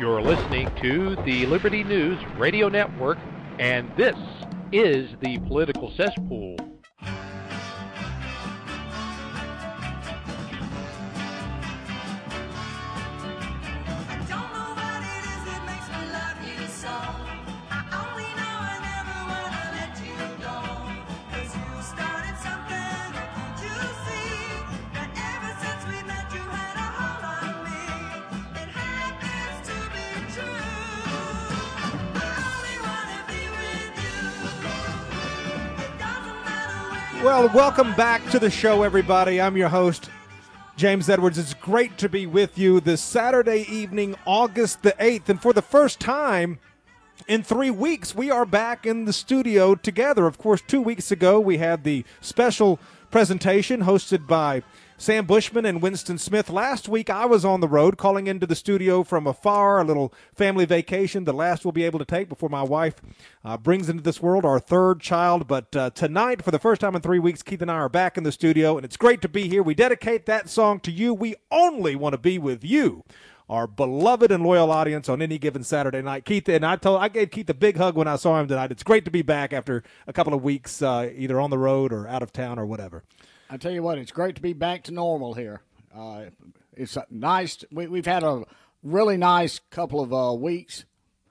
You're listening to the Liberty News Radio Network, and this is the Political Cesspool. Well, welcome back to the show, everybody. I'm your host, James Edwards. It's great to be with you this Saturday evening, August the 8th. And for the first time in 3 weeks, we are back in the studio together. Of course, 2 weeks ago, we had the special presentation hosted by Sam Bushman and Winston Smith. Last week, I was on the road calling into the studio from afar, a little family vacation, the last we'll be able to take before my wife brings into this world our third child. But tonight, for the first time in 3 weeks, Keith and I are back in the studio, and it's great to be here. We dedicate that song to you. We only want to be with you, our beloved and loyal audience, on any given Saturday night. Keith, and I gave Keith a big hug when I saw him tonight. It's great to be back after a couple of weeks either on the road or out of town or whatever. I tell you what, it's great to be back to normal here. It's nice. We've had a really nice couple of weeks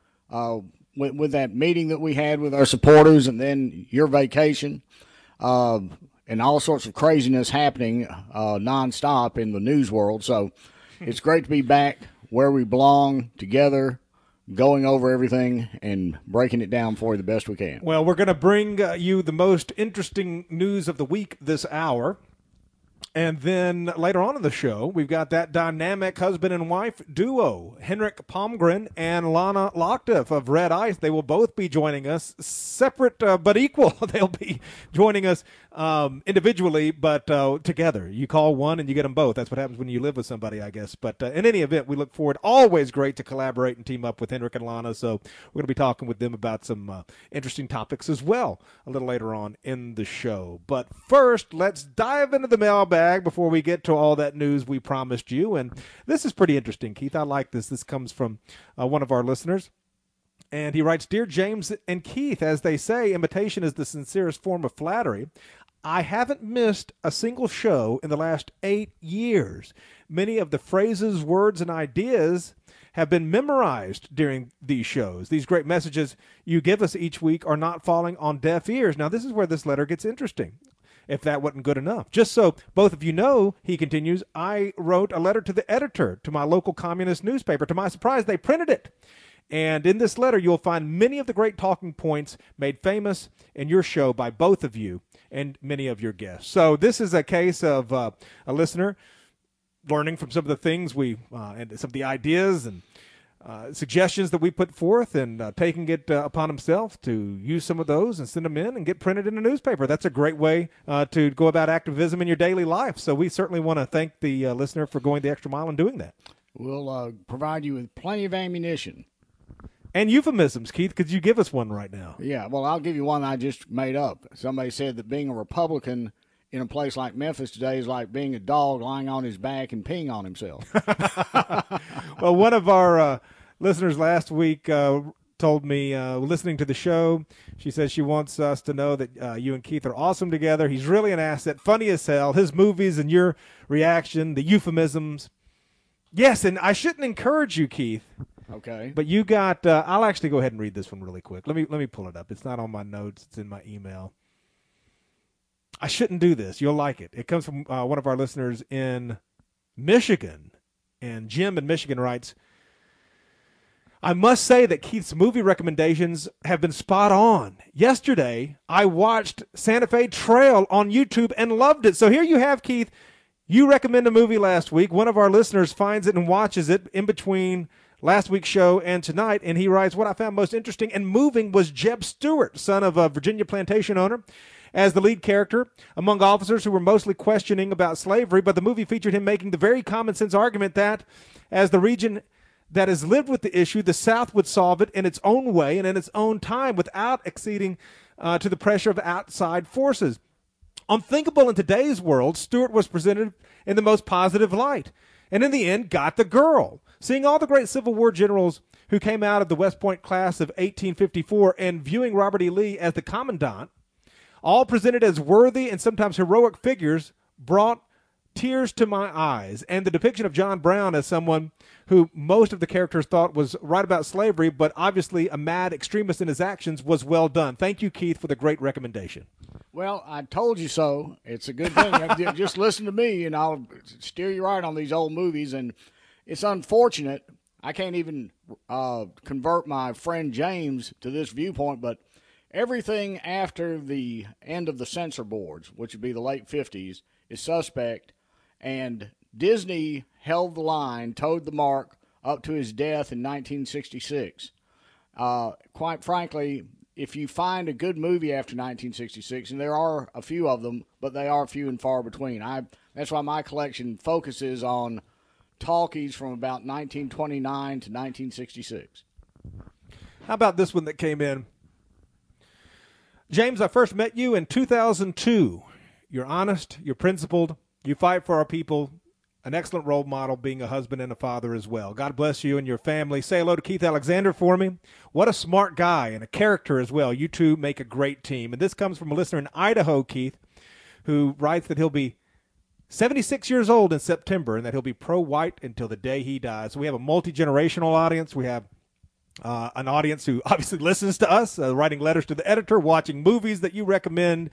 with that meeting that we had with our supporters, and then your vacation, and all sorts of craziness happening nonstop in the news world. So it's great to be back where we belong, together, going over everything and breaking it down for you the best we can. Well, we're going to bring you the most interesting news of the week this hour. And then later on in the show, we've got that dynamic husband and wife duo, Henrik Palmgren and Lana Lockduff of Red Ice. They will both be joining us, separate but equal. They'll be joining us individually, but together. You call one and you get them both. That's what happens when you live with somebody, I guess. But in any event, we look forward. Always great to collaborate and team up with Henrik and Lana. So we're going to be talking with them about some interesting topics as well a little later on in the show. But first, let's dive into the mailbag before we get to all that news we promised you. And this is pretty interesting, Keith. I like this. This comes from one of our listeners. And he writes, "Dear James and Keith, as they say, imitation is the sincerest form of flattery. I haven't missed a single show in the last 8 years. Many of the phrases, words, and ideas have been memorized during these shows. These great messages you give us each week are not falling on deaf ears." Now, this is where this letter gets interesting, if that wasn't good enough. Just so both of you know, he continues, I wrote a letter to the editor to my local communist newspaper. To my surprise, they printed it. And in this letter, you'll find many of the great talking points made famous in your show by both of you and many of your guests. So this is a case of a listener learning from some of the things and some of the ideas and suggestions that we put forth, and taking it upon himself to use some of those and send them in and get printed in a newspaper. That's a great way to go about activism in your daily life. So we certainly want to thank the listener for going the extra mile and doing that. We'll provide you with plenty of ammunition. And euphemisms, Keith. Could you give us one right now? Yeah, well, I'll give you one I just made up. Somebody said that being a Republican in a place like Memphis today is like being a dog lying on his back and peeing on himself. Well, one of our listeners last week told me, listening to the show, she says she wants us to know that you and Keith are awesome together. He's really an asset, funny as hell. His movies and your reaction, the euphemisms. Yes, and I shouldn't encourage you, Keith. Okay. But you got, I'll actually go ahead and read this one really quick. Let me pull it up. It's not on my notes. It's in my email. I shouldn't do this. You'll like it. It comes from one of our listeners in Michigan. And Jim in Michigan writes, I must say that Keith's movie recommendations have been spot on. Yesterday, I watched Santa Fe Trail on YouTube and loved it. So here you have, Keith. You recommend a movie last week. One of our listeners finds it and watches it in between last week's show and tonight, and he writes, what I found most interesting and moving was Jeb Stewart, son of a Virginia plantation owner, as the lead character among officers who were mostly questioning about slavery, but the movie featured him making the very common sense argument that as the region that has lived with the issue, the South would solve it in its own way and in its own time without acceding to the pressure of outside forces. Unthinkable in today's world, Stewart was presented in the most positive light. and in the end got the girl. Seeing all the great Civil War generals who came out of the West Point class of 1854 and viewing Robert E. Lee as the commandant, all presented as worthy and sometimes heroic figures, brought tears to my eyes. And the depiction of John Brown as someone who most of the characters thought was right about slavery, but obviously a mad extremist in his actions, was well done. Thank you, Keith, for the great recommendation. Well, I told you so. It's a good thing. Just listen to me, and I'll steer you right on these old movies. And it's unfortunate. I can't even convert my friend James to this viewpoint, but everything after the end of the censor boards, which would be the late 50s, is suspect. And Disney held the line, towed the mark up to his death in 1966. Quite frankly, if you find a good movie after 1966, and there are a few of them, but they are few and far between. That's why my collection focuses on talkies from about 1929 to 1966. How about this one that came in? James, I first met you in 2002. You're honest, you're principled, you fight for our people, an excellent role model, being a husband and a father as well. God bless you and your family. Say hello to Keith Alexander for me. What a smart guy and a character as well. You two make a great team. And this comes from a listener in Idaho, Keith, who writes that he'll be 76 years old in September and that he'll be pro-white until the day he dies. So we have a multi-generational audience. We have an audience who obviously listens to us, writing letters to the editor, watching movies that you recommend.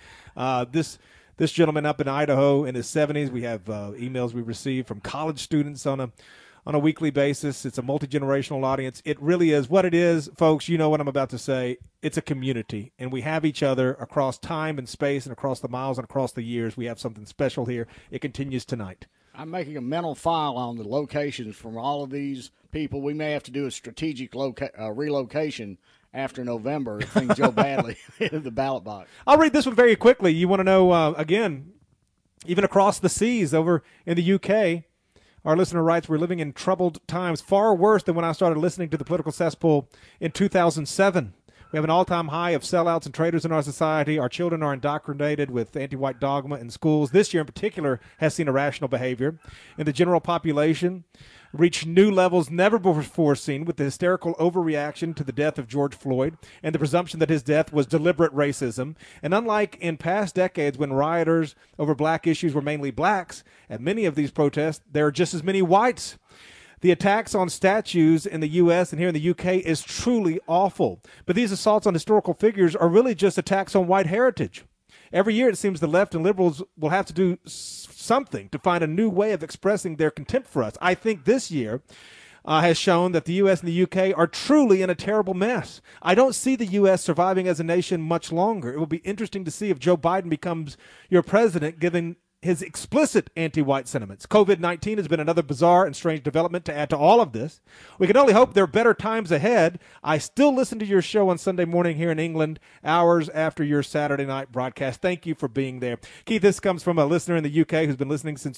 This gentleman up in Idaho in his 70s, we have emails we receive from college students on a weekly basis. It's a multi-generational audience. It really is what it is, folks. You know what I'm about to say. It's a community, and we have each other across time and space and across the miles and across the years. We have something special here. It continues tonight. I'm making a mental file on the locations from all of these people. We may have to do a strategic relocation after November if things go badly in the ballot box. I'll read this one very quickly. You want to know, again, even across the seas over in the UK, our listener writes, we're living in troubled times, far worse than when I started listening to the Political Cesspool in 2007. We have an all-time high of sellouts and traitors in our society. Our children are indoctrinated with anti-white dogma in schools. This year in particular has seen irrational behavior in the general population reach new levels never before seen with the hysterical overreaction to the death of George Floyd and the presumption that his death was deliberate racism. And unlike in past decades when rioters over black issues were mainly blacks, at many of these protests, there are just as many whites. The attacks on statues in the U.S. and here in the U.K. is truly awful. But these assaults on historical figures are really just attacks on white heritage. Every year it seems the left and liberals will have to do something to find a new way of expressing their contempt for us. I think this year has shown that the U.S. and the U.K. are truly in a terrible mess. I don't see the U.S. surviving as a nation much longer. It will be interesting to see if Joe Biden becomes your president, given his explicit anti-white sentiments. COVID-19 has been another bizarre and strange development to add to all of this. We can only hope there are better times ahead. I still listen to your show on Sunday morning here in England, hours after your Saturday night broadcast. Thank you for being there. Keith, this comes from a listener in the UK who's been listening since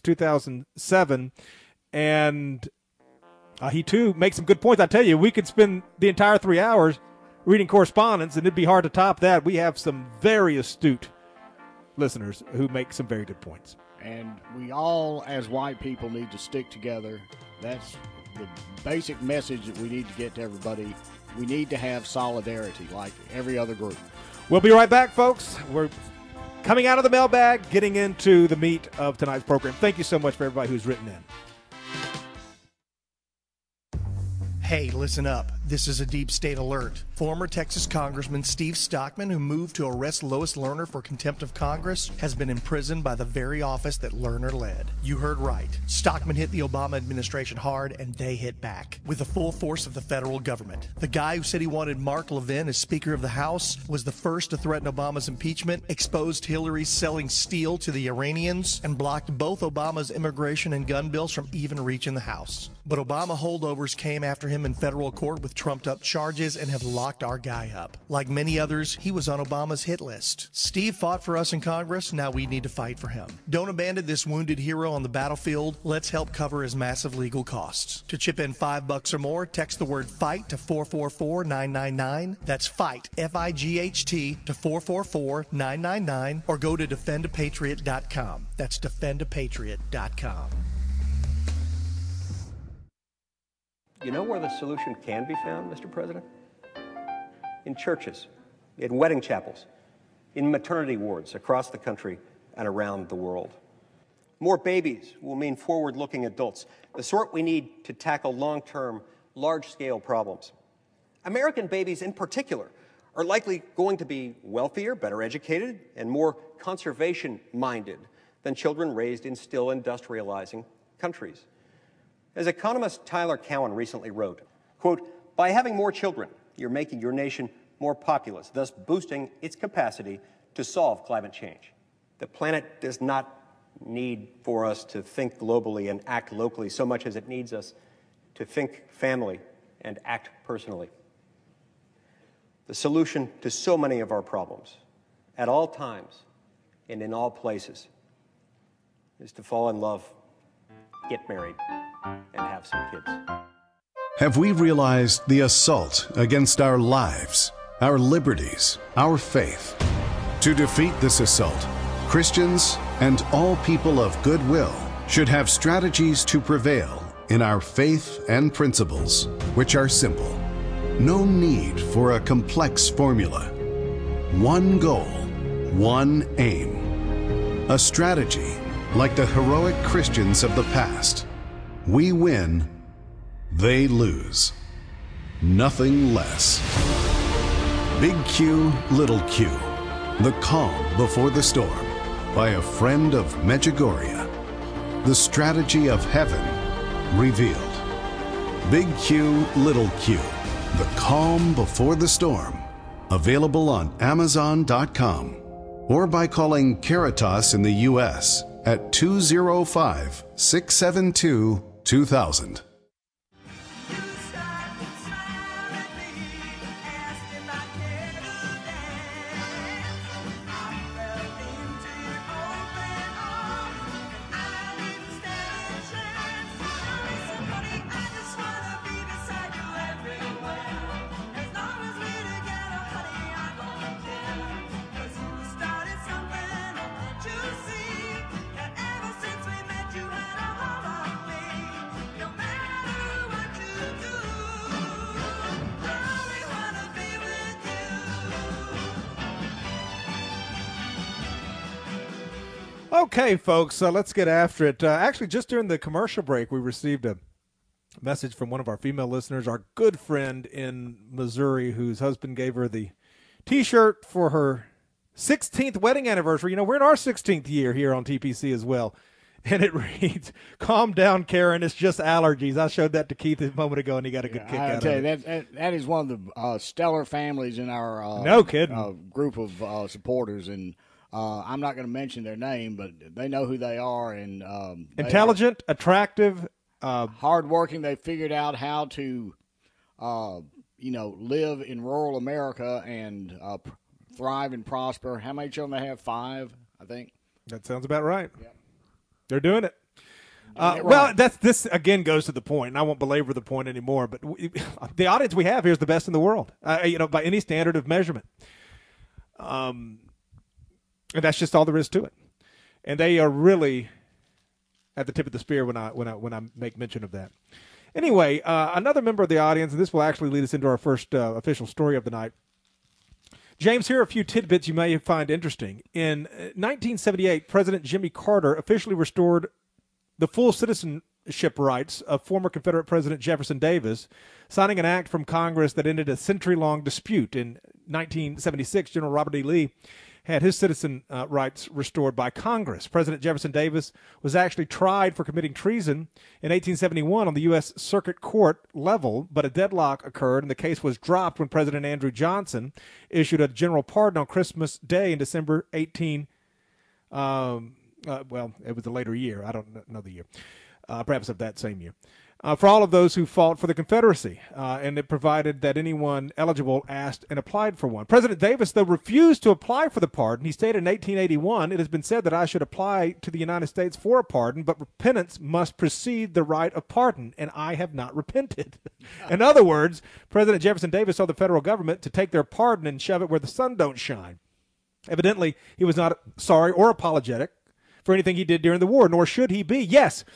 2007, and he too makes some good points. I tell you, we could spend the entire 3 hours reading correspondence, and it'd be hard to top that. We have some very astute listeners who make some very good points. And we all, as white people, need to stick together. That's the basic message that we need to get to everybody. We need to have solidarity like every other group. We'll be right back, folks. We're coming out of the mailbag, getting into the meat of tonight's program. Thank you so much for everybody who's written in. Hey, listen up. This is a deep state alert. Former Texas Congressman Steve Stockman, who moved to arrest Lois Lerner for contempt of Congress, has been imprisoned by the very office that Lerner led. You heard right. Stockman hit the Obama administration hard, and they hit back with the full force of the federal government. The guy who said he wanted Mark Levin as Speaker of the House was the first to threaten Obama's impeachment, exposed Hillary selling steel to the Iranians, and blocked both Obama's immigration and gun bills from even reaching the House. But Obama holdovers came after him in federal court with trumped-up charges and have locked our guy up. Like many others, he was on Obama's hit list. Steve fought for us in Congress. Now we need to fight for him. Don't abandon this wounded hero on the battlefield. Let's help cover his massive legal costs. To chip in $5 or more, text the word FIGHT to 444-999. That's FIGHT, F-I-G-H-T, to 444-999, or go to defendapatriot.com. That's defendapatriot.com. You know where the solution can be found, Mr. President? In churches, in wedding chapels, in maternity wards across the country and around the world. More babies will mean forward-looking adults, the sort we need to tackle long-term, large-scale problems. American babies in particular are likely going to be wealthier, better educated, and more conservation-minded than children raised in still industrializing countries. As economist Tyler Cowen recently wrote, quote, "By having more children, you're making your nation more populous, thus boosting its capacity to solve climate change. The planet does not need for us to think globally and act locally so much as it needs us to think family and act personally. The solution to so many of our problems, at all times and in all places, is to fall in love, get married, and have some kids." Have we realized the assault against our lives, our liberties, our faith? To defeat this assault, Christians and all people of goodwill should have strategies to prevail in our faith and principles, which are simple. No need for a complex formula. One goal, one aim. A strategy like the heroic Christians of the past. We win, they lose. Nothing less. Big Q, Little Q. The Calm Before the Storm by a friend of Medjugorje. The strategy of heaven revealed. Big Q, Little Q. The Calm Before the Storm. Available on Amazon.com or by calling Caritas in the U.S. at 205-672-2000. Okay, folks, let's get after it. Actually, just during the commercial break, we received a message from one of our female listeners, our good friend in Missouri, whose husband gave her the T-shirt for her 16th wedding anniversary. You know, we're in our 16th year here on TPC as well. And it reads, "Calm down, Karen. It's just allergies." I showed that to Keith a moment ago, and he got a good kick out of it. That is one of the stellar families in our no kidding. Group of supporters. And I'm not going to mention their name, but they know who they are. And intelligent, attractive, hardworking. They figured out how to, live in rural America and thrive and prosper. How many children they have? 5, I think. That sounds about right. Yep. They're doing it. Right. Well, this again goes to the point, and I won't belabor the point anymore. But the audience we have here is the best in the world, by any standard of measurement. And that's just all there is to it. And they are really at the tip of the spear when I make mention of that. Anyway, another member of the audience, and this will actually lead us into our first official story of the night. James, here are a few tidbits you may find interesting. In 1978, President Jimmy Carter officially restored the full citizenship rights of former Confederate President Jefferson Davis, signing an act from Congress that ended a century-long dispute. In 1976, General Robert E. Lee had his citizen rights restored by Congress. President Jefferson Davis was actually tried for committing treason in 1871 on the U.S. Circuit Court level, but a deadlock occurred, and the case was dropped when President Andrew Johnson issued a general pardon on Christmas Day in December 18. Well, it was a later year. I don't know the year. Perhaps of that same year. For all of those who fought for the Confederacy, and it provided that anyone eligible asked and applied for one. President Davis, though, refused to apply for the pardon. He stated in 1881, "It has been said that I should apply to the United States for a pardon, but repentance must precede the right of pardon, and I have not repented." In other words, President Jefferson Davis told the federal government to take their pardon and shove it where the sun don't shine. Evidently, he was not sorry or apologetic for anything he did during the war, nor should he be. Yes,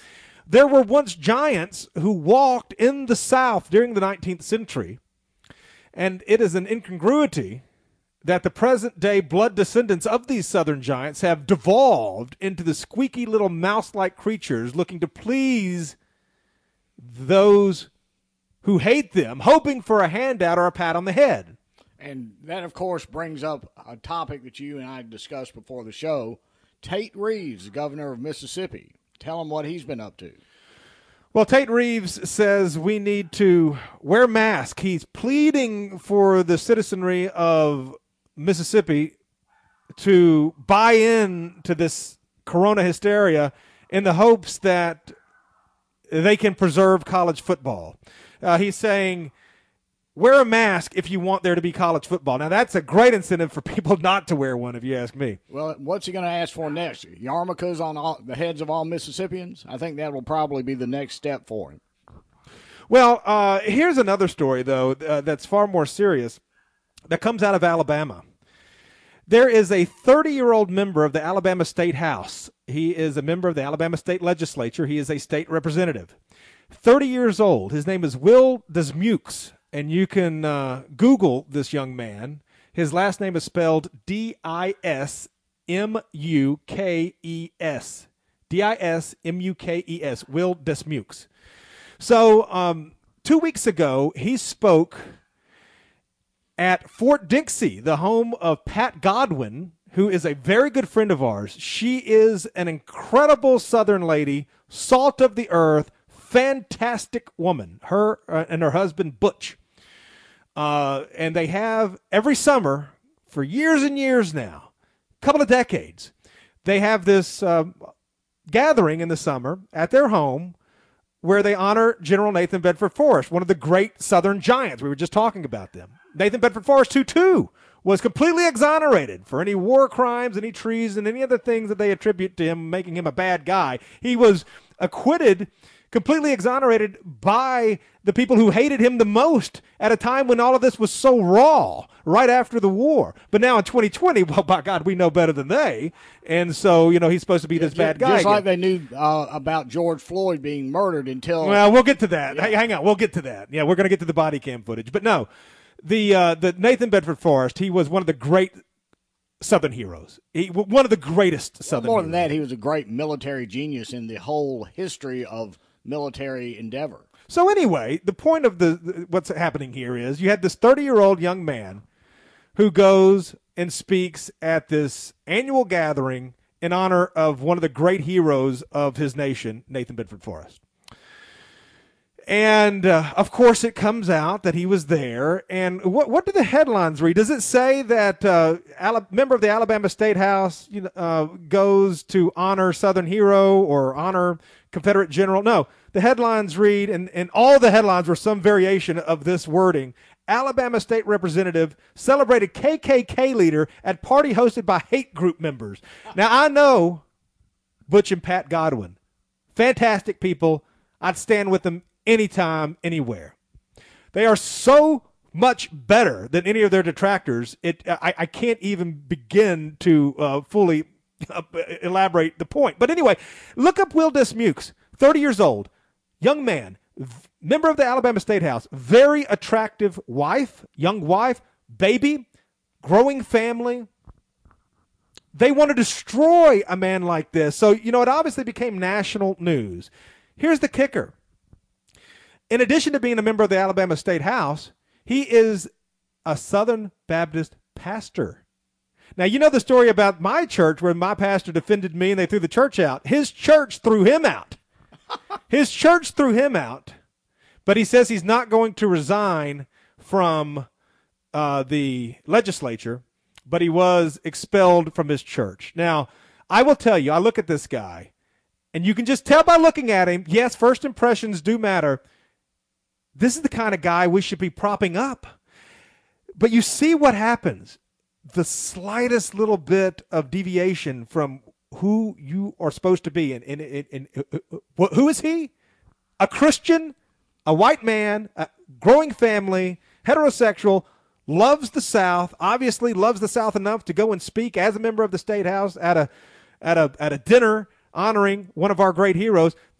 There were once giants who walked in the South during the 19th century, and it is an incongruity that the present-day blood descendants of these southern giants have devolved into the squeaky little mouse-like creatures looking to please those who hate them, hoping for a handout or a pat on the head. And that, of course, brings up a topic that you and I discussed before the show. Tate Reeves, the governor of Mississippi. Tell him what he's been up to. Well, Tate Reeves says we need to wear masks. He's pleading for the citizenry of Mississippi to buy in to this corona hysteria in the hopes that they can preserve college football. He's saying, wear a mask if you want there to be college football. Now, that's a great incentive for people not to wear one, if you ask me. Well, what's he going to ask for next? Yarmulkes on the heads of all Mississippians? I think that will probably be the next step for him. Well, here's another story, though, that's far more serious, that comes out of Alabama. There is a 30-year-old member of the Alabama State House. He is a member of the Alabama State Legislature. He is a state representative. 30 years old. His name is Will Dismukes, and you can Google this young man. His last name is spelled Dismukes. Dismukes. Will Dismukes. So 2 weeks ago, he spoke at Fort Dixie, the home of Pat Godwin, who is a very good friend of ours. She is an incredible Southern lady, salt of the earth, fantastic woman, her and her husband, Butch. And they have every summer for years and years now, a couple of decades, they have this gathering in the summer at their home where they honor General Nathan Bedford Forrest, one of the great Southern giants. We were just talking about them. Nathan Bedford Forrest, who too was completely exonerated for any war crimes, any treason, any other things that they attribute to him, making him a bad guy. He was acquitted, completely exonerated by the people who hated him the most at a time when all of this was so raw, right after the war. But now in 2020, well, by God, we know better than they. And so, he's supposed to be this bad guy. Just like they knew about George Floyd being murdered until... Well, we'll get to that. Yeah. Hang on, we'll get to that. Yeah, we're going to get to the body cam footage. But no, the Nathan Bedford Forrest, he was one of the great Southern heroes. One of the greatest Southern More heroes. than that, he was a great military genius in the whole history of military endeavor. So anyway, the point of what's happening here is you had this 30-year-old young man who goes and speaks at this annual gathering in honor of one of the great heroes of his nation, Nathan Bedford Forrest. And, of course, it comes out that he was there. And what do the headlines read? Does it say that a member of the Alabama State House goes to honor Southern hero or honor Confederate general? No. The headlines read, and all the headlines were some variation of this wording, Alabama State Representative celebrated KKK leader at party hosted by hate group members. Now, I know Butch and Pat Godwin. Fantastic people. I'd stand with them anytime, anywhere. They are so much better than any of their detractors. I can't even begin to fully elaborate the point. But anyway, look up Will Dismukes, 30 years old, young man, member of the Alabama State House, very attractive wife, young wife, baby, growing family. They want to destroy a man like this. So, it obviously became national news. Here's the kicker. In addition to being a member of the Alabama State House, he is a Southern Baptist pastor. Now, you know the story about my church where my pastor defended me and they threw the church out. His church threw him out. His church threw him out, but he says he's not going to resign from the legislature, but he was expelled from his church. Now, I will tell you, I look at this guy, and you can just tell by looking at him, yes, first impressions do matter. This is the kind of guy we should be propping up. But you see what happens. The slightest little bit of deviation from who you are supposed to be. And who is he? A Christian, a white man, a growing family, heterosexual, loves the South, obviously loves the South enough to go and speak as a member of the State House at a dinner honoring one of our great heroes.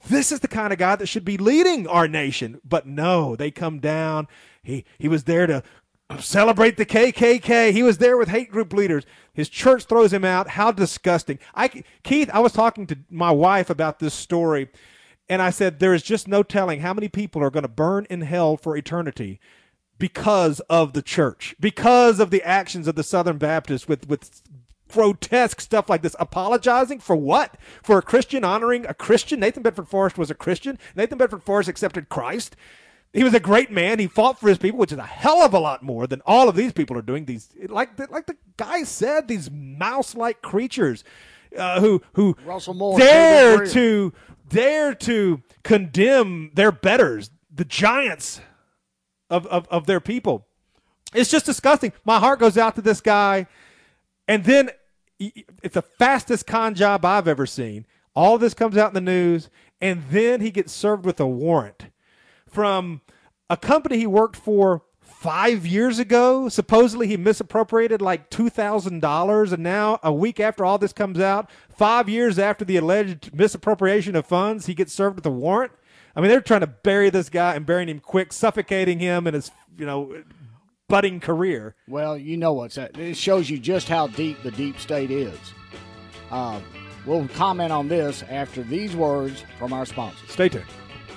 This is the kind of guy that should be leading our nation. But no, they come down. He was there to celebrate the KKK. He was there with hate group leaders. His church throws him out. How disgusting. Keith, I was talking to my wife about this story, and I said there is just no telling how many people are going to burn in hell for eternity because of the church, because of the actions of the Southern Baptists with grotesque stuff like this. Apologizing for what? For a Christian honoring a Christian? Nathan Bedford Forrest was a Christian. Nathan Bedford Forrest accepted Christ. He was a great man. He fought for his people, which is a hell of a lot more than all of these people are doing. These, like the guy said, these mouse-like creatures who Russell Moore dare to condemn their betters, the giants of their people. It's just disgusting. My heart goes out to this guy, and then it's the fastest con job I've ever seen. All this comes out in the news, and then he gets served with a warrant from a company he worked for 5 years ago. Supposedly he misappropriated like $2,000, and now a week after all this comes out, 5 years after the alleged misappropriation of funds, he gets served with a warrant. I mean, they're trying to bury this guy and burying him quick, suffocating him in his, budding career. Well, you know what's that? It shows you just how deep the deep state is. We'll comment on this after these words from our sponsors. Stay tuned.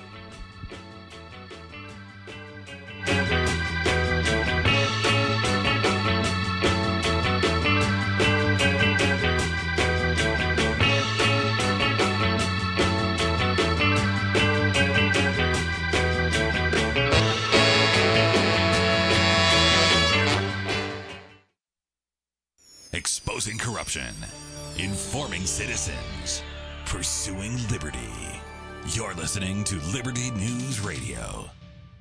Exposing corruption, informing citizens, pursuing liberty. You're listening to Liberty News Radio.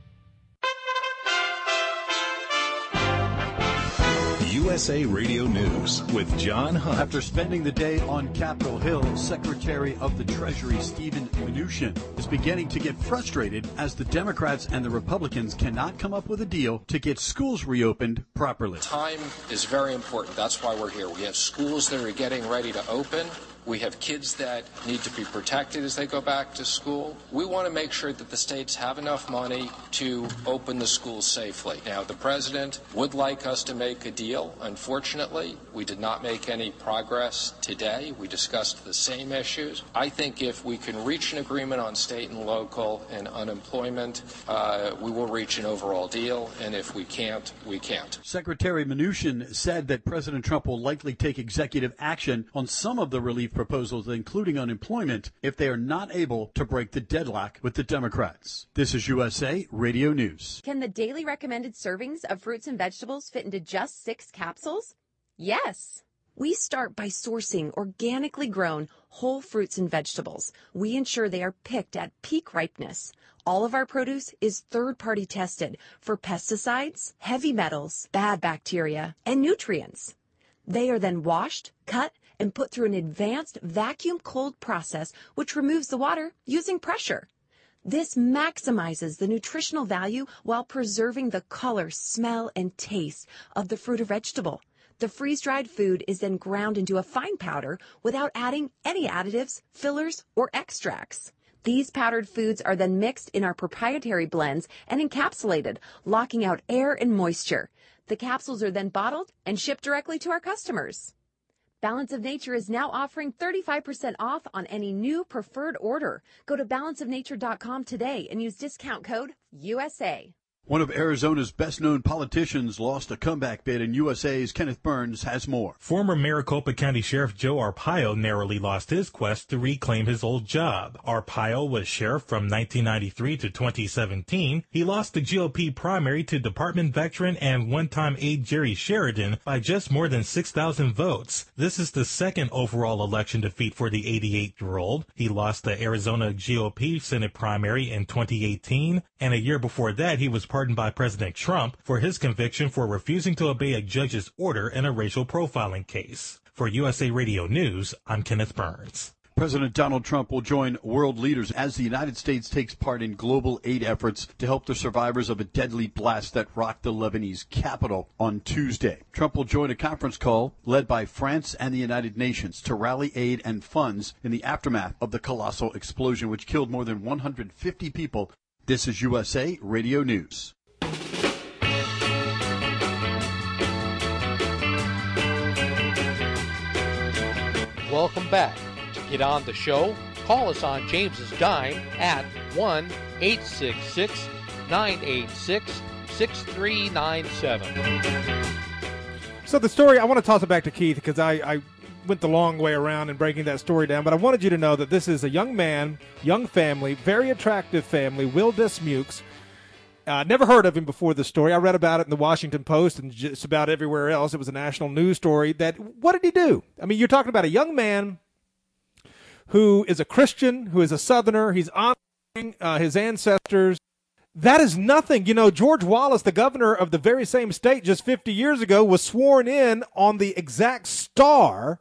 USA Radio News with John Hunt. After spending the day on Capitol Hill, Secretary of the Treasury Steven Mnuchin is beginning to get frustrated as the Democrats and the Republicans cannot come up with a deal to get schools reopened properly. Time is very important. That's why we're here. We have schools that are getting ready to open. We have kids that need to be protected as they go back to school. We want to make sure that the states have enough money to open the schools safely. Now, the president would like us to make a deal. Unfortunately, we did not make any progress today. We discussed the same issues. I think if we can reach an agreement on state and local and unemployment, we will reach an overall deal. And if we can't, we can't. Secretary Mnuchin said that President Trump will likely take executive action on some of the relief proposals, including unemployment, if they are not able to break the deadlock with the Democrats. This is USA Radio News. Can the daily recommended servings of fruits and vegetables fit into just 6 capsules? Yes. We start by sourcing organically grown whole fruits and vegetables. We ensure they are picked at peak ripeness. All of our produce is third-party tested for pesticides, heavy metals, bad bacteria, and nutrients. They are then washed, cut, and put through an advanced vacuum cold process which removes the water using pressure. This maximizes the nutritional value while preserving the color, smell, and taste of the fruit or vegetable. The freeze-dried food is then ground into a fine powder without adding any additives, fillers, or extracts. These powdered foods are then mixed in our proprietary blends and encapsulated, locking out air and moisture. The capsules are then bottled and shipped directly to our customers. Balance of Nature is now offering 35% off on any new preferred order. Go to balanceofnature.com today and use discount code USA. One of Arizona's best-known politicians lost a comeback bid, and USA's Kenneth Burns has more. Former Maricopa County Sheriff Joe Arpaio narrowly lost his quest to reclaim his old job. Arpaio was sheriff from 1993 to 2017. He lost the GOP primary to department veteran and one-time aide Jerry Sheridan by just more than 6,000 votes. This is the second overall election defeat for the 88-year-old. He lost the Arizona GOP Senate primary in 2018, and a year before that he was pardoned by President Trump for his conviction for refusing to obey a judge's order in a racial profiling case. For USA Radio News, I'm Kenneth Burns. President Donald Trump will join world leaders as the United States takes part in global aid efforts to help the survivors of a deadly blast that rocked the Lebanese capital on Tuesday. Trump will join a conference call led by France and the United Nations to rally aid and funds in the aftermath of the colossal explosion, which killed more than 150 people. This is USA Radio News. Welcome back. To get on the show, call us on James's Dime at 1-866-986-6397. So the story, I want to toss it back to Keith because I went the long way around in breaking that story down, but I wanted you to know that this is a young man, young family, very attractive family, Will Dismukes. Never heard of him before this story. I read about it in the Washington Post and just about everywhere else. It was a national news story. What did he do? I mean, you're talking about a young man who is a Christian, who is a Southerner. He's honoring his ancestors. That is nothing. You know, George Wallace, the governor of the very same state just 50 years ago, was sworn in on the exact star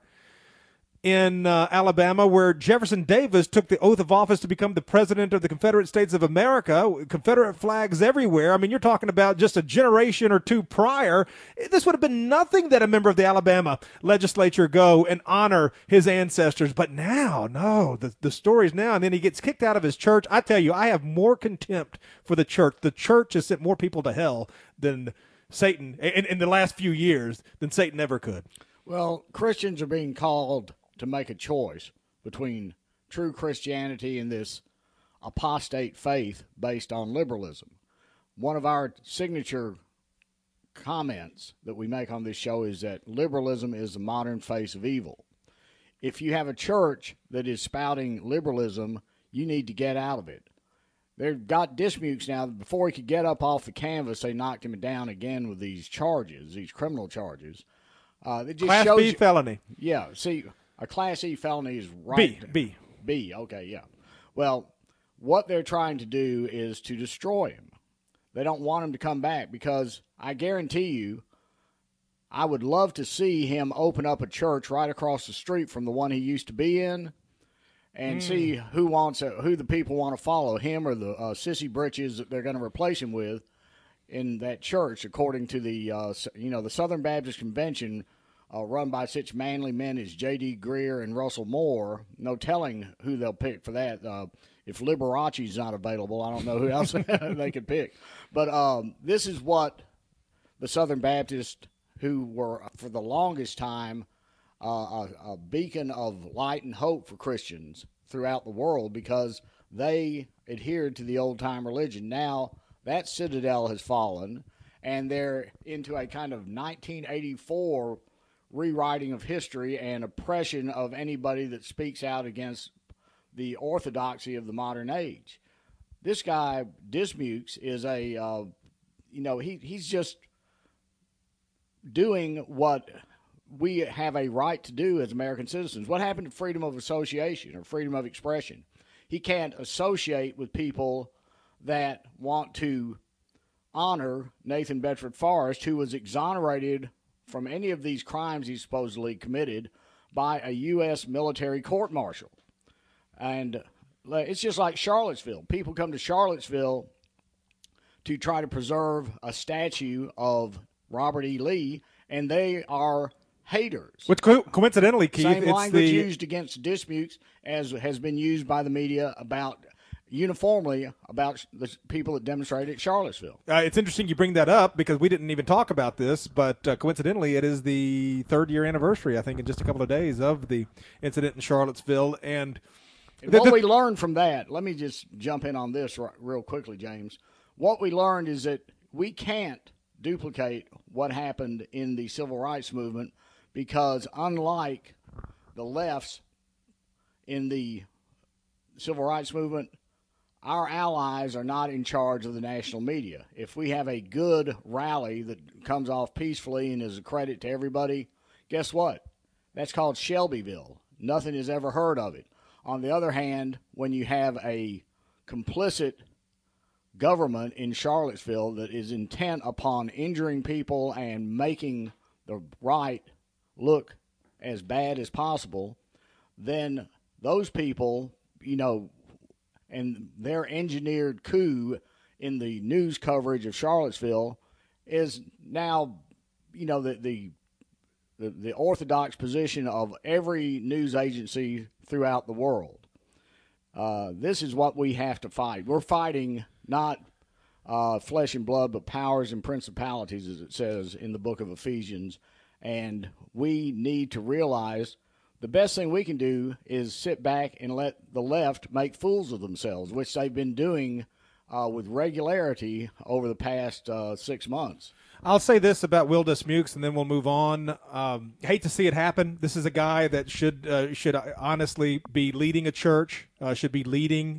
in Alabama, where Jefferson Davis took the oath of office to become the president of the Confederate States of America. Confederate flags everywhere. I mean, you're talking about just a generation or two prior. This would have been nothing that a member of the Alabama legislature go and honor his ancestors. But now, no, the story's now. And then he gets kicked out of his church. I tell you, I have more contempt for the church. The church has sent more people to hell than Satan in the last few years than Satan ever could. Well, Christians are being called to make a choice between true Christianity and this apostate faith based on liberalism. One of our signature comments that we make on this show is that liberalism is the modern face of evil. If you have a church that is spouting liberalism, you need to get out of it. They've got Dismukes now. Before he could get up off the canvas, they knocked him down again with these charges, these criminal charges. It just Class shows B felony. Yeah, see, a Class E felony is right. B, okay, yeah. Well, what they're trying to do is to destroy him. They don't want him to come back because I guarantee you, I would love to see him open up a church right across the street from the one he used to be in and see who the people want to follow, him or the sissy britches that they're going to replace him with in that church, according to the the Southern Baptist Convention, run by such manly men as J.D. Greer and Russell Moore. No telling who they'll pick for that. If Liberace's not available, I don't know who else they could pick. But this is what the Southern Baptists, who were for the longest time a beacon of light and hope for Christians throughout the world, because they adhered to the old-time religion. Now that citadel has fallen, and they're into a kind of 1984 rewriting of history and oppression of anybody that speaks out against the orthodoxy of the modern age. This guy, Dismukes, is he's just doing what we have a right to do as American citizens. What happened to freedom of association or freedom of expression? He can't associate with people that want to honor Nathan Bedford Forrest, who was exonerated from any of these crimes he supposedly committed by a U.S. military court-martial. And it's just like Charlottesville. People come to Charlottesville to try to preserve a statue of Robert E. Lee, and they are haters. Which coincidentally, Keith, same it's language used against Dismukes as has been used by the media uniformly about the people that demonstrated at Charlottesville. It's interesting you bring that up because we didn't even talk about this, but coincidentally, it is the third-year anniversary, I think, in just a couple of days of the incident in Charlottesville. And what we learned from that, let me just jump in on this real quickly, James. What we learned is that we can't duplicate what happened in the civil rights movement because unlike the lefts in the civil rights movement, our allies are not in charge of the national media. If we have a good rally that comes off peacefully and is a credit to everybody, guess what? That's called Shelbyville. Nothing is ever heard of it. On the other hand, when you have a complicit government in Charlottesville that is intent upon injuring people and making the right look as bad as possible, then those people, and their engineered coup in the news coverage of Charlottesville is now, the orthodox position of every news agency throughout the world. This is what we have to fight. We're fighting not flesh and blood, but powers and principalities, as it says in the book of Ephesians. And we need to realize the best thing we can do is sit back and let the left make fools of themselves, which they've been doing with regularity over the past 6 months. I'll say this about Wilda Smukes, and then we'll move on. Hate to see it happen. This is a guy that should honestly be leading a church, should be leading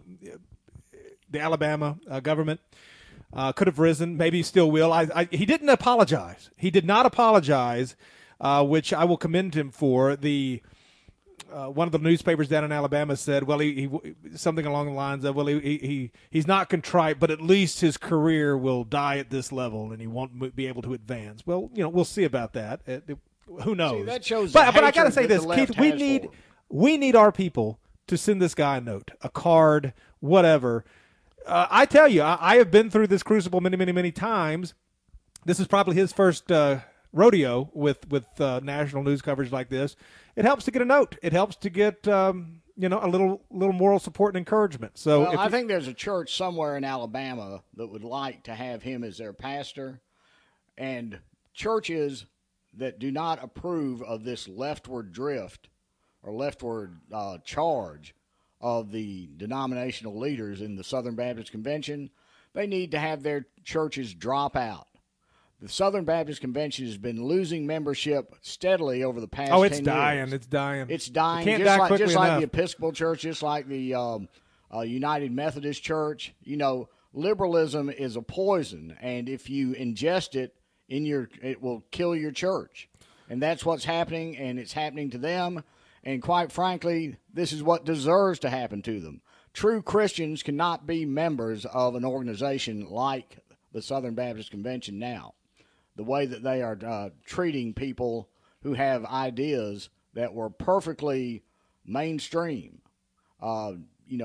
the Alabama government. Could have risen, maybe still will. He didn't apologize. He did not apologize, which I will commend him for. One of the newspapers down in Alabama said, well, he something along the lines of, well, he's not contrite, but at least his career will die at this level and he won't be able to advance. Well, we'll see about that. Who knows? See, that shows but I got to say this, Keith, we need our people to send this guy a note, a card, whatever. I tell you, I have been through this crucible many, many, many times. This is probably his first rodeo with national news coverage like this. It helps to get a note. It helps to get a little moral support and encouragement. So I think there's a church somewhere in Alabama that would like to have him as their pastor, and churches that do not approve of this leftward drift or leftward charge of the denominational leaders in the Southern Baptist Convention, they need to have their churches drop out. The Southern Baptist Convention has been losing membership steadily over the past 10 years. It's dying. It's dying. It can't die quickly just enough. like the Episcopal Church, just like the United Methodist Church. Liberalism is a poison, and if you ingest it, it will kill your church. And that's what's happening, and it's happening to them. And quite frankly, this is what deserves to happen to them. True Christians cannot be members of an organization like the Southern Baptist Convention now. The way that they are treating people who have ideas that were perfectly mainstream, a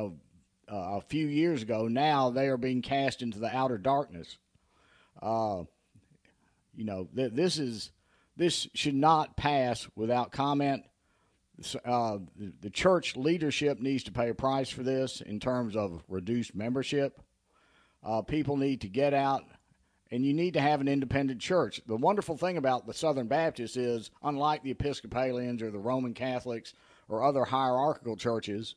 few years ago, now they are being cast into the outer darkness. This should not pass without comment. The church leadership needs to pay a price for this in terms of reduced membership. People need to get out, and you need to have an independent church. The wonderful thing about the Southern Baptists is, unlike the Episcopalians or the Roman Catholics or other hierarchical churches,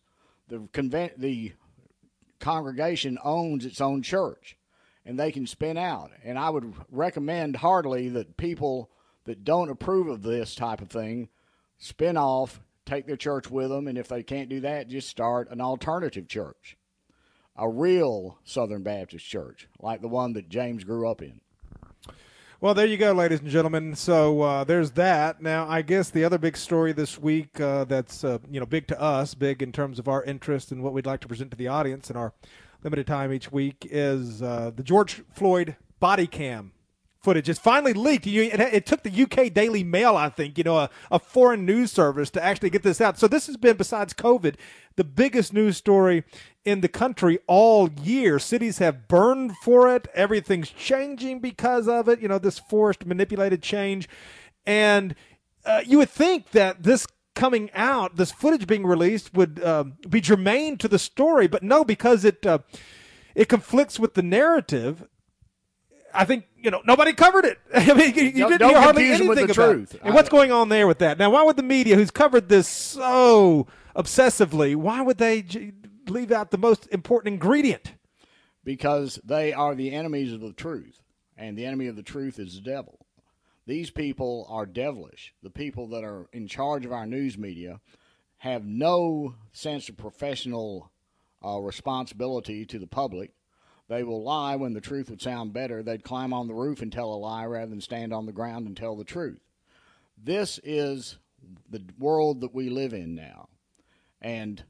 the congregation owns its own church, and they can spin out. And I would recommend heartily that people that don't approve of this type of thing spin off, take their church with them, and if they can't do that, just start an alternative church, a real Southern Baptist church, like the one that James grew up in. Well, there you go, ladies and gentlemen. So there's that. Now, I guess the other big story this week that's big to us, big in terms of our interest and what we'd like to present to the audience in our limited time each week, is the George Floyd body cam footage. It's finally leaked. It took the UK Daily Mail, I think, a foreign news service to actually get this out. So this has been, besides COVID, the biggest news story in the country all year. Cities have burned for it. Everything's changing because of it, this forced, manipulated change. And you would think that this coming out, this footage being released, would be germane to the story. But no, because it conflicts with the narrative. I think, nobody covered it. I mean, you didn't hear hardly anything about the truth. And what's going on there with that? Now, why would the media, who's covered this so obsessively, why would they leave out the most important ingredient? Because they are the enemies of the truth, and the enemy of the truth is the devil. These people are devilish. The people that are in charge of our news media have no sense of professional responsibility to the public. They will lie when the truth would sound better. They'd climb on the roof and tell a lie rather than stand on the ground and tell the truth. This is the world that we live in now. And,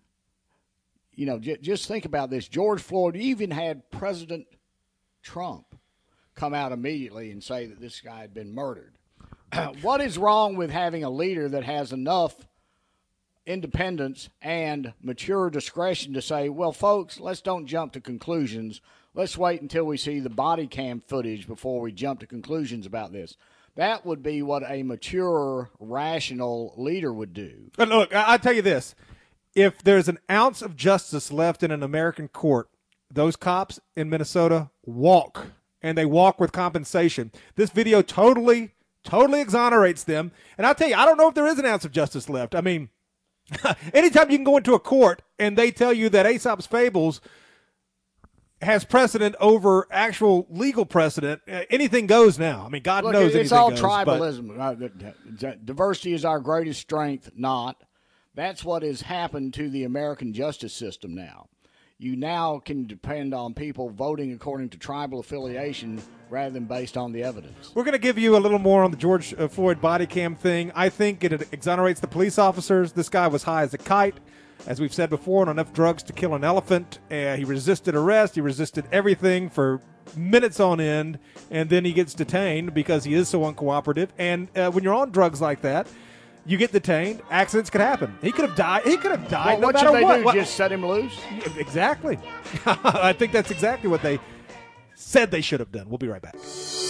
just think about this. George Floyd even had President Trump come out immediately and say that this guy had been murdered. What is wrong with having a leader that has enough independence and mature discretion to say, well, folks, let's don't jump to conclusions. Let's wait until we see the body cam footage before we jump to conclusions about this. That would be what a mature, rational leader would do. But look, I'll tell you this. If there's an ounce of justice left in an American court, those cops in Minnesota walk, and they walk with compensation. This video totally exonerates them. And I'll tell you, I don't know if there is an ounce of justice left. I mean, anytime you can go into a court and they tell you that Aesop's Fables has precedent over actual legal precedent, anything goes now. I mean, God knows anything goes. It's all tribalism. Diversity is our greatest strength, not. That's what has happened to the American justice system now. You now can depend on people voting according to tribal affiliation rather than based on the evidence. We're going to give you a little more on the George Floyd body cam thing. I think it exonerates the police officers. This guy was high as a kite, as we've said before, on enough drugs to kill an elephant. He resisted arrest. He resisted everything for minutes on end, and then he gets detained because he is so uncooperative. And when you're on drugs like that, you get detained. Accidents could happen. He could have died. Well, no what matter should they what. do? Just set him loose? Exactly. I think that's exactly what they said they should have done. We'll be right back.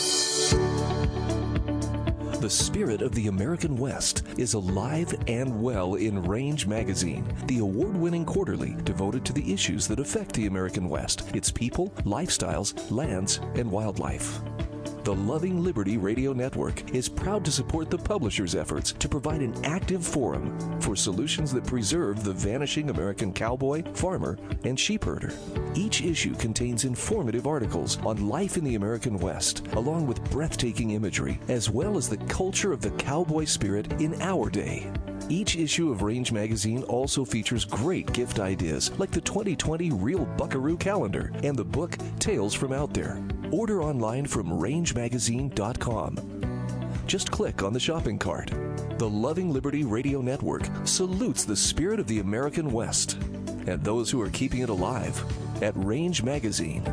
The spirit of the American West is alive and well in Range Magazine, the award-winning quarterly devoted to the issues that affect the American West, its people, lifestyles, lands, and wildlife. The Loving Liberty Radio Network is proud to support the publisher's efforts to provide an active forum for solutions that preserve the vanishing American cowboy, farmer, and sheepherder. Each issue contains informative articles on life in the American West, along with breathtaking imagery, as well as the culture of the cowboy spirit in our day. Each issue of Range Magazine also features great gift ideas like the 2020 Real Buckaroo Calendar and the book Tales from Out There. Order online from rangemagazine.com. Just click on the shopping cart. The Loving Liberty Radio Network salutes the spirit of the American West and those who are keeping it alive at Range Magazine.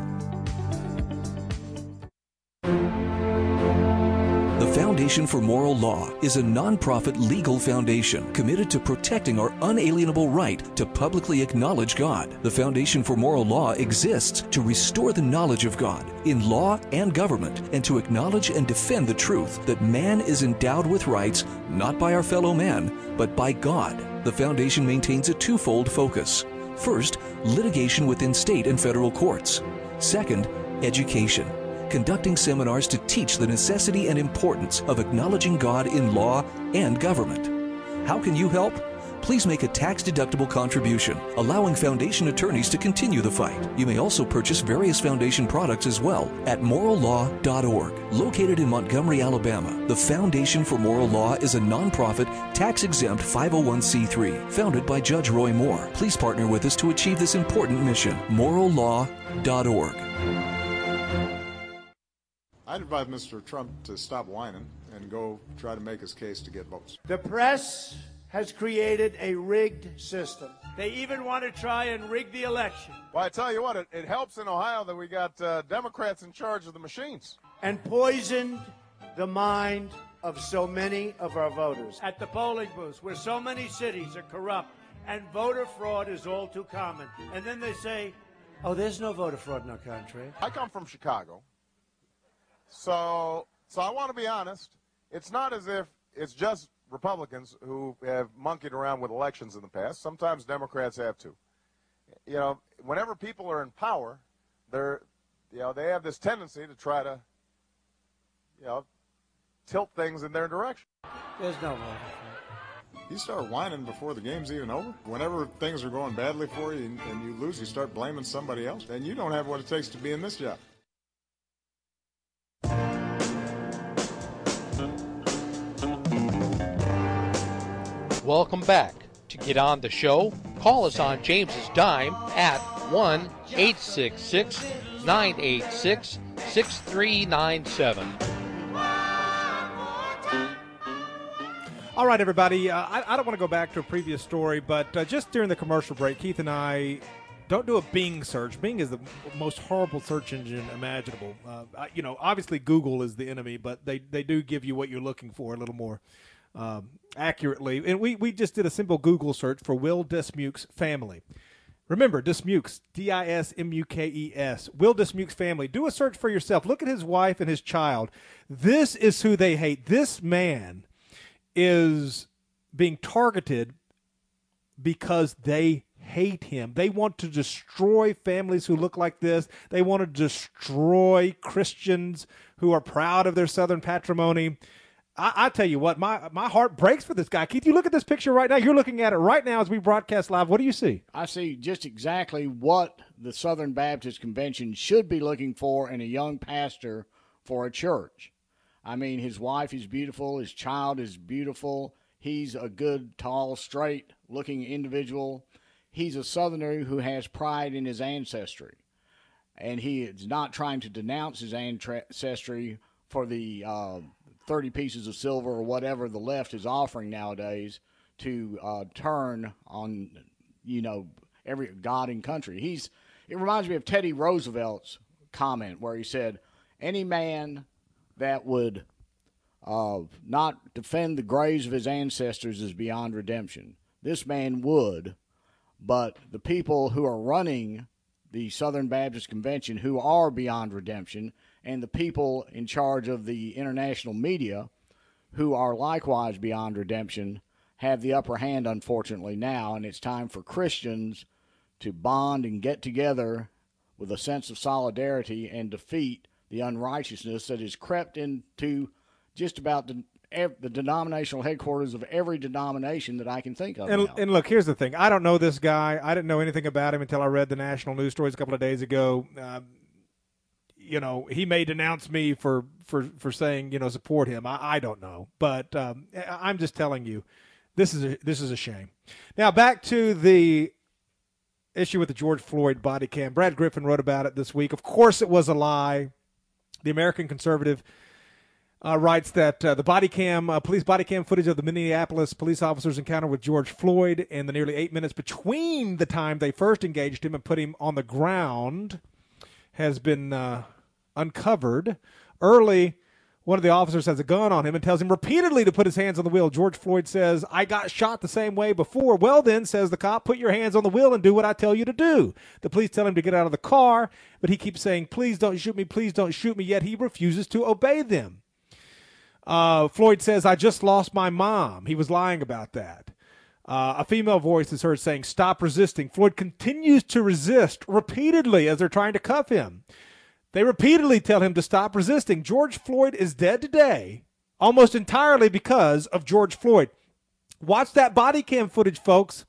The Foundation for Moral Law is a nonprofit legal foundation committed to protecting our unalienable right to publicly acknowledge God. The Foundation for Moral Law exists to restore the knowledge of God in law and government and to acknowledge and defend the truth that man is endowed with rights not by our fellow man, but by God. The foundation maintains a twofold focus. First, litigation within state and federal courts. Second, education, conducting seminars to teach the necessity and importance of acknowledging God in law and government. How can you help? Please make a tax-deductible contribution, allowing foundation attorneys to continue the fight. You may also purchase various foundation products as well at morallaw.org. Located in Montgomery, Alabama, the Foundation for Moral Law is a nonprofit, tax-exempt 501c3 founded by Judge Roy Moore. Please partner with us to achieve this important mission. morallaw.org. I'd advise Mr. Trump to stop whining and go try to make his case to get votes. The press has created a rigged system. They even want to try and rig the election. Well, I tell you what, it helps in Ohio that we got Democrats in charge of the machines. And poisoned the mind of so many of our voters. At the polling booths, where so many cities are corrupt and voter fraud is all too common. And then they say, oh, there's no voter fraud in our country. I come from Chicago. So I want to be honest. It's not as if it's just Republicans who have monkeyed around with elections in the past. Sometimes Democrats have too. You know, whenever people are in power, they have this tendency to try to, tilt things in their direction. There's no voter fraud. You start whining before the game's even over. Whenever things are going badly for you and you lose, you start blaming somebody else. And you don't have what it takes to be in this job. Welcome back. To get on the show, call us on James's Dime at 1-866-986-6397. All right, everybody. I don't want to go back to a previous story, but just during the commercial break, Keith and I don't do a Bing search. Bing is the most horrible search engine imaginable. Obviously Google is the enemy, but they do give you what you're looking for a little more accurately. And we just did a simple Google search for Will Dismukes family. Remember, Dismukes, Dismukes, Will Dismukes family. Do a search for yourself. Look at his wife and his child. This is who they hate. This man is being targeted because they hate him. They want to destroy families who look like this. They want to destroy Christians who are proud of their Southern patrimony. I tell you what, my heart breaks for this guy. Keith, you look at this picture right now. You're looking at it right now as we broadcast live. What do you see? I see just exactly what the Southern Baptist Convention should be looking for in a young pastor for a church. I mean, his wife is beautiful. His child is beautiful. He's a good, tall, straight-looking individual. He's a Southerner who has pride in his ancestry. And he is not trying to denounce his ancestry for the 30 pieces of silver or whatever the left is offering nowadays to turn on, every God and country. It reminds me of Teddy Roosevelt's comment where he said, any man that would not defend the graves of his ancestors is beyond redemption. This man would, but the people who are running the Southern Baptist Convention who are beyond redemption, and the people in charge of the international media who are likewise beyond redemption, have the upper hand, unfortunately, now, and it's time for Christians to bond and get together with a sense of solidarity and defeat the unrighteousness that has crept into just about the denominational headquarters of every denomination that I can think of. And look, here's the thing. I don't know this guy. I didn't know anything about him until I read the national news stories a couple of days ago. He may denounce me for saying, support him. I don't know. But I'm just telling you, this is a shame. Now, back to the issue with the George Floyd body cam. Brad Griffin wrote about it this week. Of course it was a lie. The American Conservative writes that the police body cam footage of the Minneapolis police officers' encounter with George Floyd and the nearly 8 minutes between the time they first engaged him and put him on the ground has been uncovered. Early, one of the officers has a gun on him and tells him repeatedly to put his hands on the wheel. George Floyd says, I got shot the same way before. Well then, says the cop, put your hands on the wheel and do what I tell you to do. The police tell him to get out of the car, but he keeps saying, please don't shoot me, yet he refuses to obey them. Floyd says, I just lost my mom. He was lying about that. A female voice is heard saying, stop resisting. Floyd continues to resist repeatedly as they're trying to cuff him. They repeatedly tell him to stop resisting. George Floyd is dead today, almost entirely because of George Floyd. Watch that body cam footage, folks.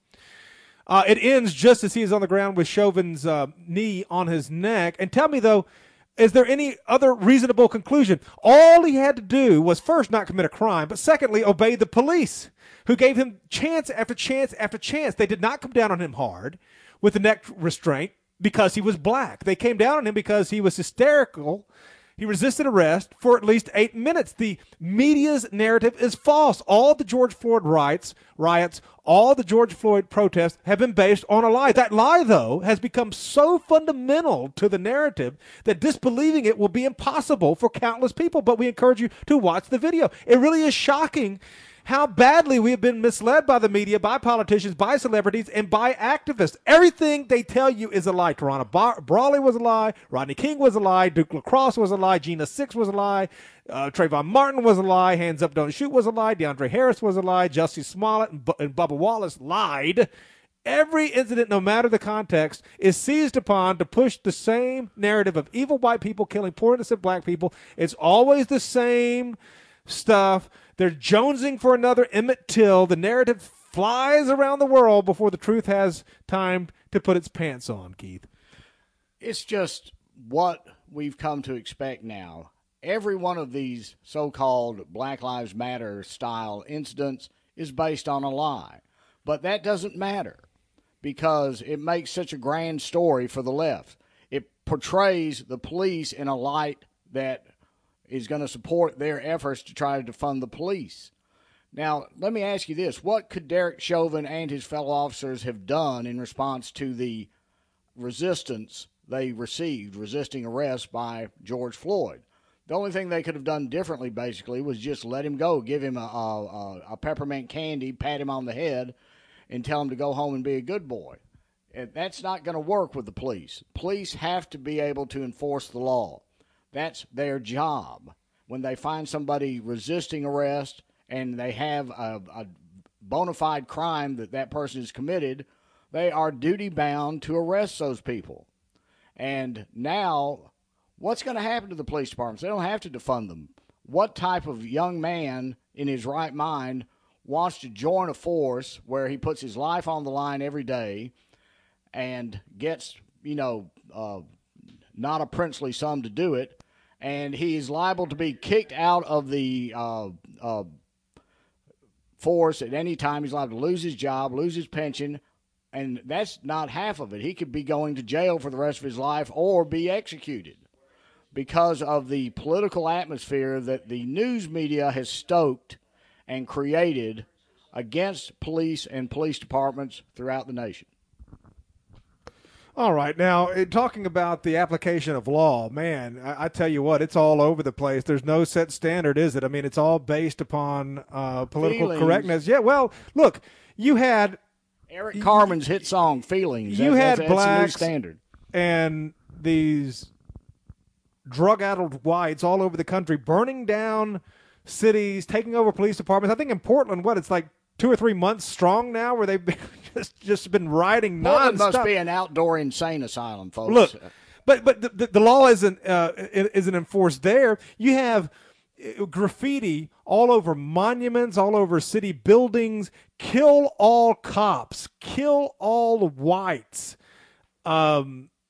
It ends just as he is on the ground with Chauvin's knee on his neck. And tell me, though, is there any other reasonable conclusion? All he had to do was first not commit a crime, but secondly, obey the police, who gave him chance after chance after chance. They did not come down on him hard with the neck restraint because he was black. They came down on him because he was hysterical. He resisted arrest for at least 8 minutes. The media's narrative is false. All the George Floyd riots, all the George Floyd protests have been based on a lie. That lie, though, has become so fundamental to the narrative that disbelieving it will be impossible for countless people. But we encourage you to watch the video. It really is shocking how badly we have been misled by the media, by politicians, by celebrities, and by activists. Everything they tell you is a lie. Tarana Brawley was a lie. Rodney King was a lie. Duke LaCrosse was a lie. Gina Six was a lie. Trayvon Martin was a lie. Hands Up, Don't Shoot was a lie. DeAndre Harris was a lie. Jussie Smollett and Bubba Wallace lied. Every incident, no matter the context, is seized upon to push the same narrative of evil white people killing poor innocent black people. It's always the same stuff. They're jonesing for another Emmett Till. The narrative flies around the world before the truth has time to put its pants on, Keith. It's just what we've come to expect now. Every one of these so-called Black Lives Matter style incidents is based on a lie. But that doesn't matter because it makes such a grand story for the left. It portrays the police in a light that is going to support their efforts to try to defund the police. Now, let me ask you this. What could Derek Chauvin and his fellow officers have done in response to the resistance they received, resisting arrest by George Floyd? The only thing they could have done differently, basically, was just let him go, give him a peppermint candy, pat him on the head, and tell him to go home and be a good boy. And that's not going to work with the police. Police have to be able to enforce the law. That's their job. When they find somebody resisting arrest and they have a bona fide crime that person has committed, they are duty-bound to arrest those people. And now, what's going to happen to the police departments? They don't have to defund them. What type of young man in his right mind wants to join a force where he puts his life on the line every day and gets, not a princely sum to do it, and he is liable to be kicked out of the force at any time? He's liable to lose his job, lose his pension, and that's not half of it. He could be going to jail for the rest of his life or be executed because of the political atmosphere that the news media has stoked and created against police and police departments throughout the nation. All right. Now, talking about the application of law, man, I tell you what, it's all over the place. There's no set standard, is it? I mean, it's all based upon political correctness. Yeah, well, look, you had Eric Carmen's hit song, Feelings. You had that's blacks a new standard. And these drug-addled whites all over the country burning down cities, taking over police departments. I think in Portland, it's like 2 or 3 months strong now where they've just been rioting nonstop. Portland must be an outdoor insane asylum, folks. Look, but the law isn't enforced there. You have graffiti all over monuments, all over city buildings. Kill all cops. Kill all whites. But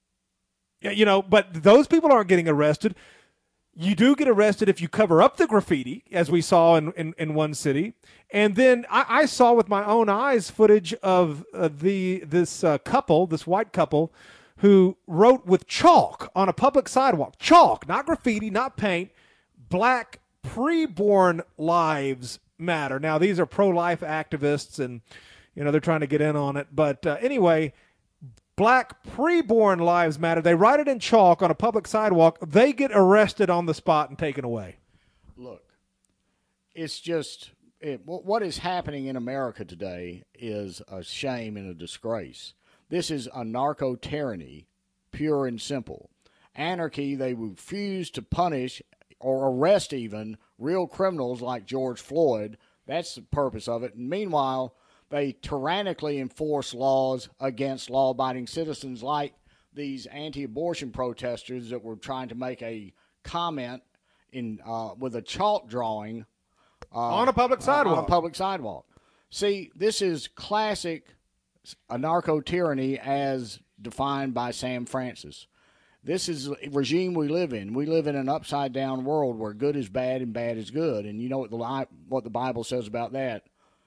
those people aren't getting arrested. You do get arrested if you cover up the graffiti, as we saw in one city. And then I saw with my own eyes footage of this white couple, who wrote with chalk on a public sidewalk. Chalk, not graffiti, not paint. Black preborn lives matter. Now, these are pro-life activists, and they're trying to get in on it. But anyway, Black preborn lives matter. They write it in chalk on a public sidewalk. They get arrested on the spot and taken away. Look, it's just what is happening in America today is a shame and a disgrace. This is a narco-tyranny, pure and simple. Anarchy, they refuse to punish or arrest even real criminals like George Floyd. That's the purpose of it. And meanwhile, they tyrannically enforce laws against law-abiding citizens like these anti-abortion protesters that were trying to make a comment with a chalk drawing on a public sidewalk. On a public sidewalk. See, this is classic narco-tyranny as defined by Sam Francis. This is a regime we live in. We live in an upside-down world where good is bad and bad is good. And you know what the Bible says about that.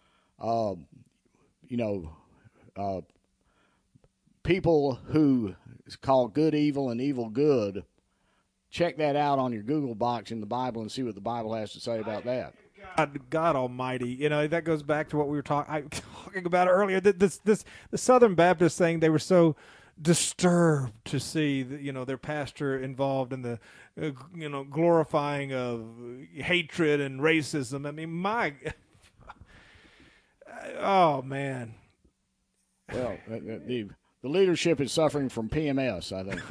People who call good evil and evil good, check that out on your Google box in the Bible and see what the Bible has to say about that. God Almighty, that goes back to what we were talking about earlier. The Southern Baptists saying they were so disturbed to see their pastor involved in the glorifying of hatred and racism. I mean, oh man. Well, the leadership is suffering from PMS, I think.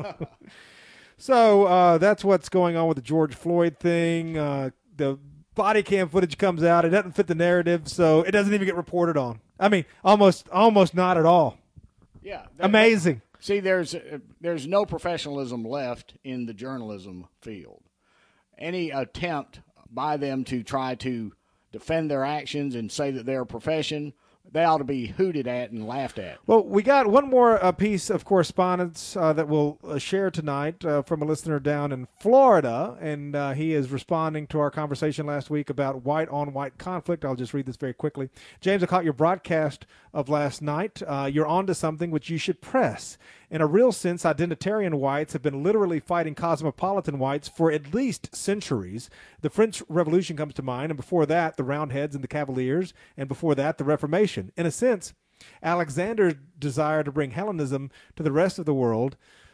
So that's what's going on with the George Floyd thing. The body cam footage comes out. It doesn't fit the narrative, so it doesn't even get reported on. I mean, almost not at all. Yeah. Amazing. See, there's no professionalism left in the journalism field. Any attempt by them to try to defend their actions and say that they're a profession, they ought to be hooted at and laughed at. Well, we got one more piece of correspondence that we'll share tonight from a listener down in Florida, and he is responding to our conversation last week about white-on-white conflict. I'll just read this very quickly. James, I caught your broadcast of last night. You're onto something which you should press. In a real sense, identitarian whites have been literally fighting cosmopolitan whites for at least centuries. The French Revolution comes to mind, and before that, the Roundheads and the Cavaliers, and before that, the Reformation. In a sense, Alexander's desire to bring Hellenism to the rest of the world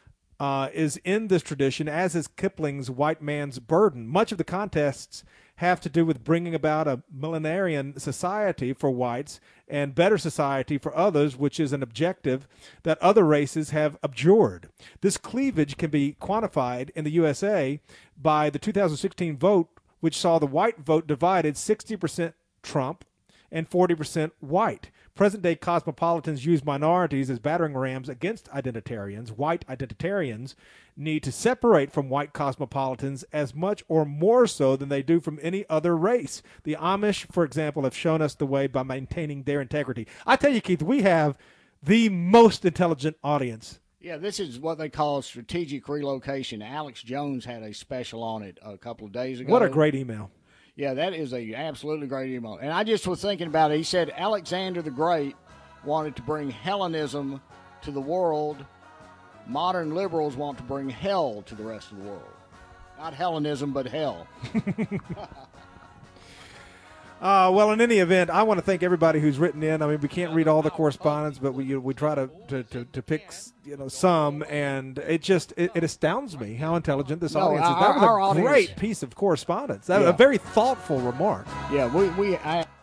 is in this tradition, as is Kipling's White Man's Burden. Much of the contests have to do with bringing about a millenarian society for whites and better society for others, which is an objective that other races have abjured. This cleavage can be quantified in the USA by the 2016 vote, which saw the white vote divided 60% Trump and 40% white. Present-day cosmopolitans use minorities as battering rams against identitarians. White identitarians need to separate from white cosmopolitans as much or more so than they do from any other race. The Amish, for example, have shown us the way by maintaining their integrity. I tell you, Keith, we have the most intelligent audience. Yeah, this is what they call strategic relocation. Alex Jones had a special on it a couple of days ago. What a great email. Yeah, that is a absolutely great email. And I just was thinking about it. He said Alexander the Great wanted to bring Hellenism to the world. Modern liberals want to bring hell to the rest of the world. Not Hellenism, but hell. Well, in any event, I want to thank everybody who's written in. I mean, we can't read all the correspondence, but we try to pick some, and it astounds me how intelligent this audience is. That was a great piece of correspondence. That was a very thoughtful remark. Yeah,